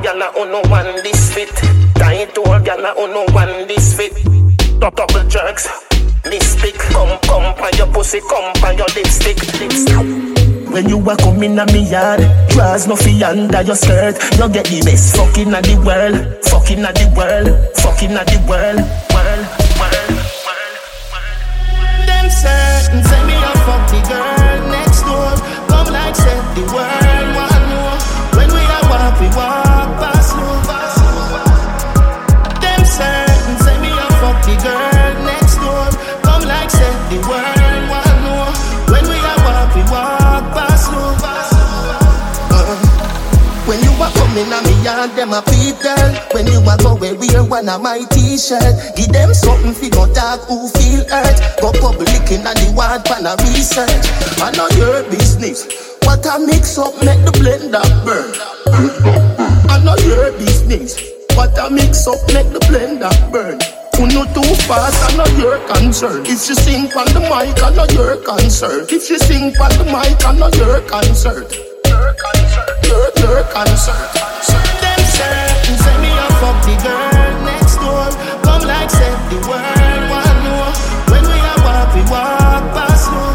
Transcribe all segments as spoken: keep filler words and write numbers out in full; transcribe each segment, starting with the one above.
gyal who no want this fit. Tight to a gyal who no want this fit. Top double jerks, mistake. Come, come by your pussy, come by your lipstick, lipstick. When you a come in a me yard, draws no fi under your skirt. You get the best fucking of the world, fucking of the world, fucking of the world, world, world, world, world. Them certain say me a fuck the girl next door. Come like say the world want more. When we a walk, we walk past slow. Them certain say me a fuck the girl next door. Come like say the world want more. When we a walk, we walk past slow. Uh, when you a coming a me yard, them a peep girl. When you a go where wear one of my t-shirt, give them something fi go talk who feel hurt. Go public in a the ward pan a research. I know your business. What I mix up make the blender burn. I know your business. What I mix up make the blender burn. Who know too fast, I know your concern. If she sing on the mic, I know your concern. If she sing on the mic, I know your concern. Your concern, your, your concern. Them certain say me a fuck the girl next door. Come like say the world want more. When we a walk, we walk past slow.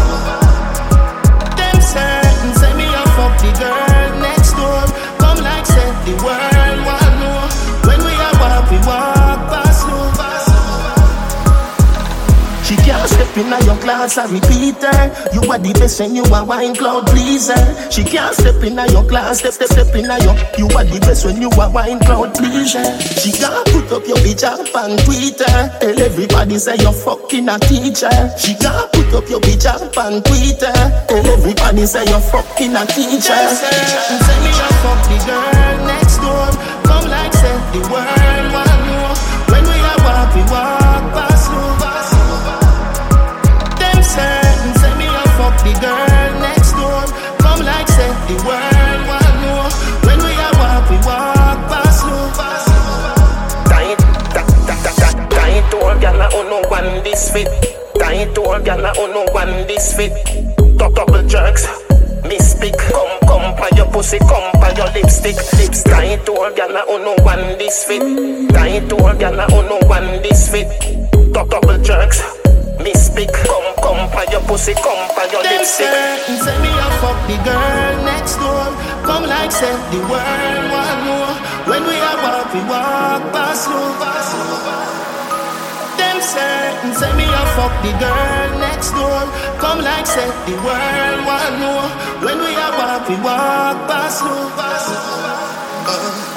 Them certain say me a fuck the girl next door. Come like say the world want more. When we a walk, we walk past slow. She can't step in your class and repeat her. You are the best when you are wine cloud pleaser. She can't step in your class, step, step, step in your. You are the best when you are wine cloud pleaser. She can't put up your bitch up on Twitter. Tell everybody say you're fucking a teacher. She can't put up your bitch up on Twitter. Tell everybody say you're fucking a teacher. Say me a fuck the girl next door. Come like say the world want more. When we are walk, we walk past slow. Certain say me a fuck the girl next door. Come like say the world want more. When we a walk, we walk past slow. Tight, tight, tight, tight, tight to a gyal who no want this fit. Tight to a gyal who no want this fit. Top double jerks, mistake. Come, come by your pussy, come by your lipstick, lips. Tight to a gyal who no want this fit. Tight to a gyal who no want this fit. Top double jerks. Mistake, come, come by your pussy, come by your lipstick. Them say me a fuck the girl next door. Come like say the world want more. When we a walk, we walk past slow. Them certain say me a fuck the girl next door. Come like say the world want more. When we a walk, we walk past slow. Uh.